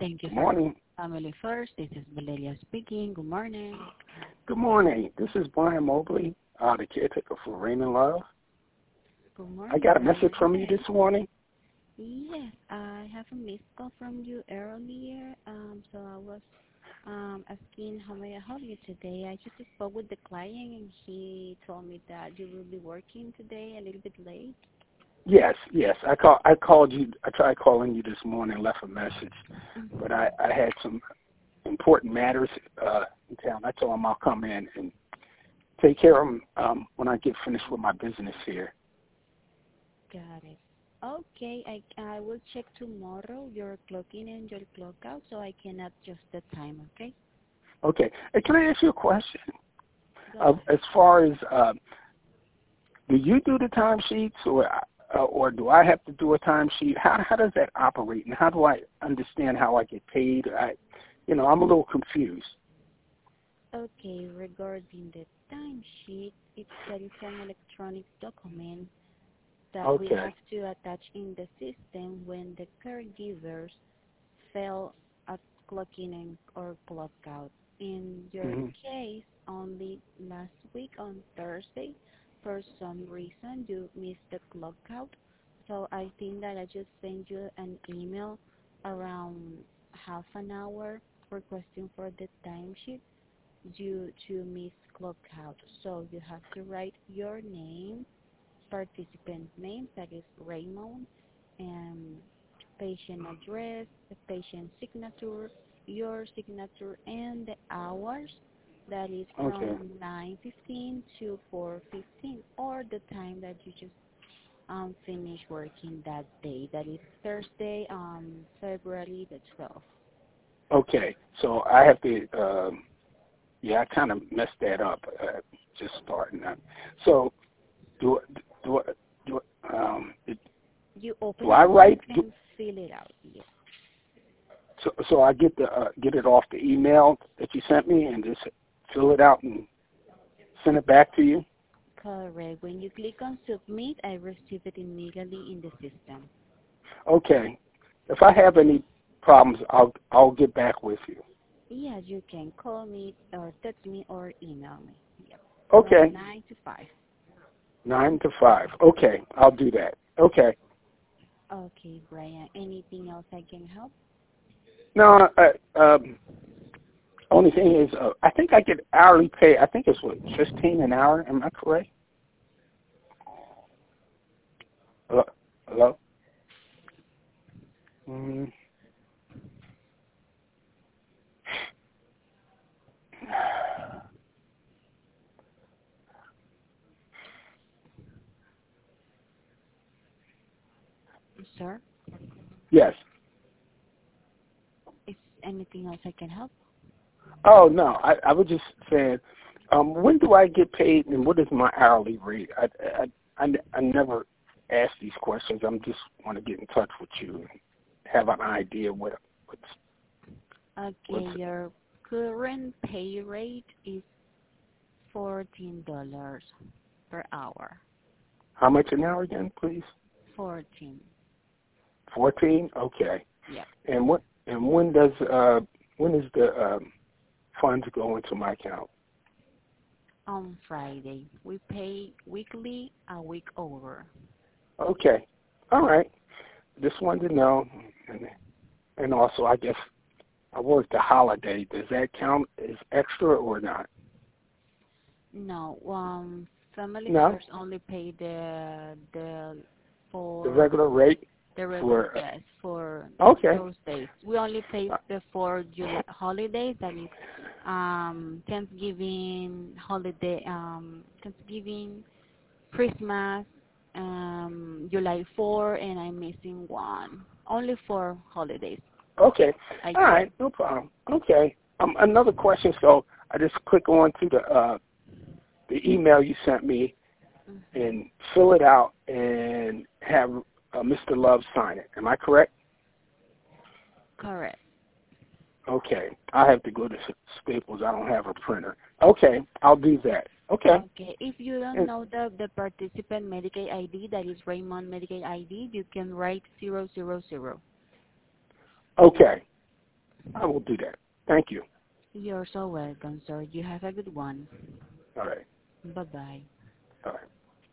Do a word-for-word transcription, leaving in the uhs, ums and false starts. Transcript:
Thank you Good for morning. Family First. This is Valeria speaking. Good morning. Good morning. This is Brian Mobley, uh, the caretaker for Raymond Love. Good morning, I got a Brian. message from you Hi. this morning. Yes, I have a missed call from you earlier. Um, so I was um, asking how may I help you today. I just spoke with the client and he told me that you will be working today a little bit late. Yes, yes. I call. I called you. I tried calling you this morning, left a message, but Mm-hmm. I, I had some important matters uh, in town. I told him I'll come in and take care of them um, when I get finished with my business here. Got it. Okay, I, I will check tomorrow your clock in and your clock out so I can adjust the time, okay? Okay. Hey, can I ask you a question? Go Uh, ahead. as far as uh, do you do the timesheets, or uh, or do I have to do a timesheet? How how does that operate, and how do I understand how I get paid? I, you know, I'm a little confused. Okay, regarding the timesheet, it's that it's an electronic document that we Okay. have to attach in the system when the caregivers fail at clocking in or clock out. In your hmm case, only last week on Thursday, for some reason, you missed the clock out. So I think that I just sent you an email around half an hour requesting for the timesheet due to miss clock out. So you have to write your name, participant name, that is Raymond, and patient address, the patient signature, your signature, and the hours. That is Okay. from nine fifteen to four fifteen, or the time that you just um, finish working that day. That is Thursday, um, February the twelfth. Okay. So I have to. Um, yeah, I kind of messed that up. Uh, just starting that. So do do do um You do open I the book write? Do, and fill it out. Yes, so so I get the uh, get it off the email that you sent me and just fill it out and send it back to you. correct. When you click on submit, I receive it immediately in the system. Okay. If I have any problems, I'll I'll get back with you. Yes, you can call me or text me or email me. Yep. From Okay. nine to five. Nine to five. Okay. I'll do that. Okay. Okay, Brian. Anything else I can help? No. Uh, um. Only thing is, uh, I think I get hourly pay. I think it's what fifteen an hour. Am I correct? Hello. Hello. Mm. Sir, Yes. is anything else I can help? Oh no. I I was just saying. Um. When do I get paid, and what is my hourly rate? I I I, I never ask these questions. I'm just want to get in touch with you and have an idea what what's Okay, what's your current pay rate is fourteen dollars per hour. how much an hour again, please? Fourteen. Fourteen. Okay. Yep. And what and when does uh when is the um, funds go into my account? On Friday, we pay weekly, a week over. Okay. All right. Just wanted to know, and and also I guess I worked a holiday. Does that count as extra or not? No, um, Family No. First only pay the the The for regular rate the regular, for yes, for uh, okay. those days. We only pay Uh, the four July holidays, that is um, Thanksgiving holiday, um, Thanksgiving, Christmas, um, July four, and I'm missing one. Only four holidays Okay. a All year. right. No problem. Okay. Um, another question. So I just click on to the uh, the email you sent me Hmm. and fill it out and have uh, Mister Love sign it. Am I correct? Correct. Okay. I have to go to S- Staples. I don't have a printer. Okay. I'll do that. Okay. Okay. If you don't And, know the, the participant Medicaid I D, that is Raymond Medicaid I D, you can write zero zero zero. okay. I will do that. Thank you. You're so welcome, sir. You have a good one. All right. Bye-bye. All right.